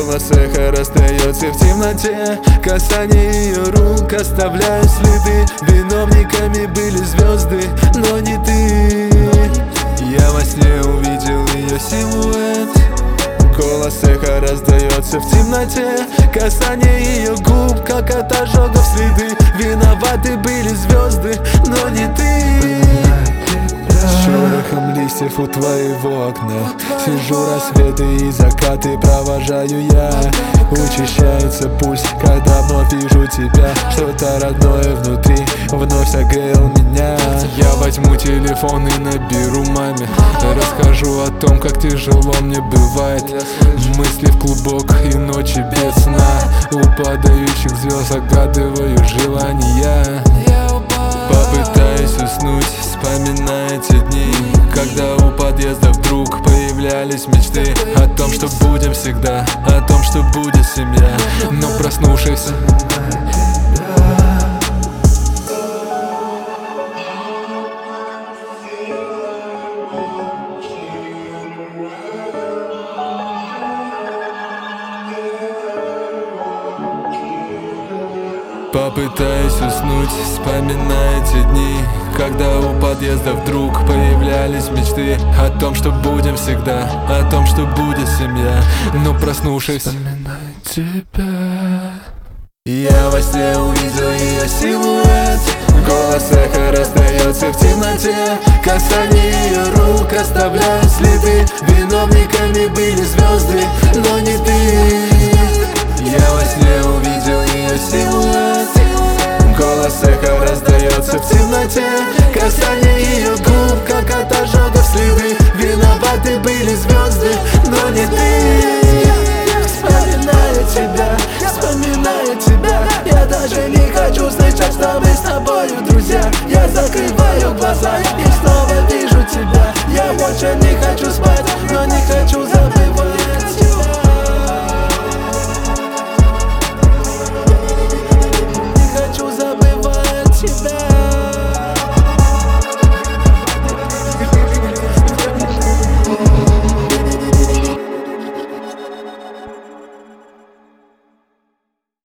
Голос эхо расстается в темноте, касание ее рук оставляют следы. Виновниками были звезды, но не ты. Я во сне увидел ее силуэт. Голос эхо раздается в темноте, касание ее губ, как от ожогов следы. Виноваты были звезды, но не ты. С шорохом листьев у твоего окна сижу, рассветы и закаты провожаю я. Учащается пульс, когда вновь вижу тебя. Что-то родное внутри вновь согрел меня. Я возьму телефон и наберу маме, расскажу о том, как тяжело мне бывает. Мысли в клубок и ночи без сна. У падающих звезд загадываю желания. Попытаюсь уснуть, вспоминая те дни, когда у подъезда вдруг появлялись мечты о том, что будем всегда, о том, что будет семья. Но проснувшись, попытаюсь уснуть, вспоминая те дни, когда у подъезда вдруг появлялись мечты о том, что будем всегда, о том, что будет семья. Но проснувшись, вспоминаю тебя. Я во сне увидел ее силуэт. Голос эхо раздается в темноте, касание ее рук оставляют следы. Виновниками были звезды, но не ты. Я во сне увидел ее силуэт. Голос эхо раздается в темноте, касание ее губ, как от ожогов следы. Виноваты были звезды, но не ты.